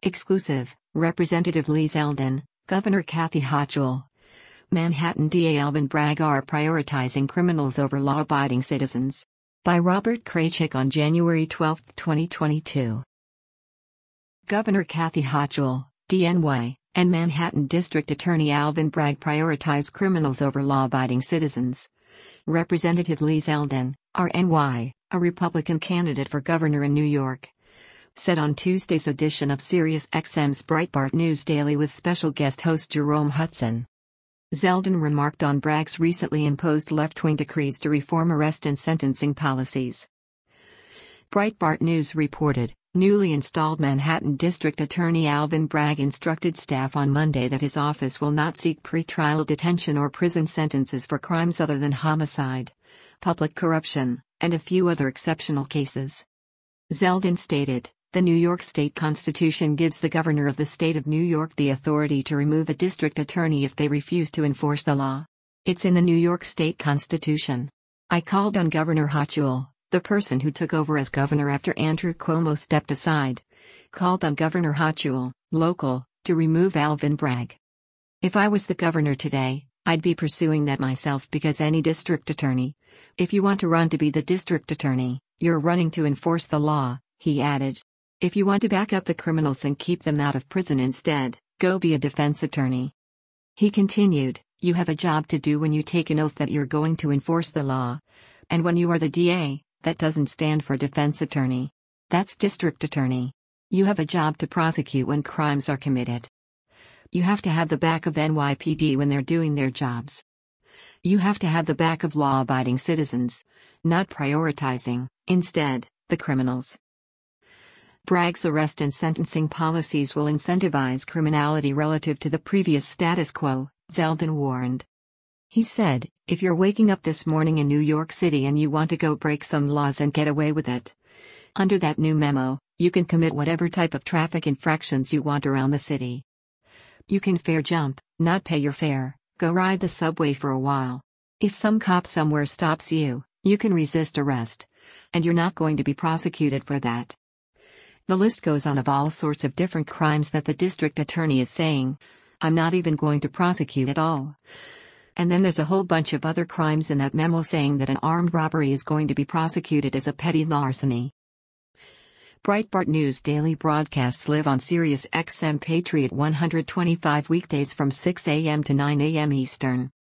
Exclusive, Representative Lee Zeldin, Governor Kathy Hochul. Manhattan DA Alvin Bragg are prioritizing criminals over law-abiding citizens. By Robert Kraychik on January 12, 2022. Governor Kathy Hochul, DNY, and Manhattan District Attorney Alvin Bragg prioritize criminals over law-abiding citizens. Representative Lee Zeldin, RNY, a Republican candidate for governor in New York, said on Tuesday's edition of SiriusXM's Breitbart News Daily with special guest host Jerome Hudson. Zeldin remarked on Bragg's recently imposed left-wing decrees to reform arrest and sentencing policies. Breitbart News reported, newly installed Manhattan District Attorney Alvin Bragg instructed staff on Monday that his office will not seek pretrial detention or prison sentences for crimes other than homicide, public corruption, and a few other exceptional cases. Zeldin stated, "The New York State Constitution gives the governor of the state of New York the authority to remove a district attorney if they refuse to enforce the law. It's in the New York State Constitution. I called on Governor Hochul, the person who took over as governor after Andrew Cuomo stepped aside, called on Governor Hochul, local, to remove Alvin Bragg. If I was the governor today, I'd be pursuing that myself because any district attorney, if you want to run to be the district attorney, you're running to enforce the law," he added. "If you want to back up the criminals and keep them out of prison instead, go be a defense attorney." He continued, "You have a job to do when you take an oath that you're going to enforce the law. And when you are the DA, that doesn't stand for defense attorney. That's district attorney. You have a job to prosecute when crimes are committed. You have to have the back of NYPD when they're doing their jobs. You have to have the back of law-abiding citizens, not prioritizing, instead, the criminals." Bragg's arrest and sentencing policies will incentivize criminality relative to the previous status quo, Zeldin warned. He said, "If you're waking up this morning in New York City and you want to go break some laws and get away with it, under that new memo, you can commit whatever type of traffic infractions you want around the city. You can fare jump, not pay your fare, go ride the subway for a while. If some cop somewhere stops you, you can resist arrest, and you're not going to be prosecuted for that." The list goes on of all sorts of different crimes that the district attorney is saying, "I'm not even going to prosecute at all." And then there's a whole bunch of other crimes in that memo saying that an armed robbery is going to be prosecuted as a petty larceny. Breitbart News Daily broadcasts live on SiriusXM Patriot 125 weekdays from 6 a.m. to 9 a.m. Eastern.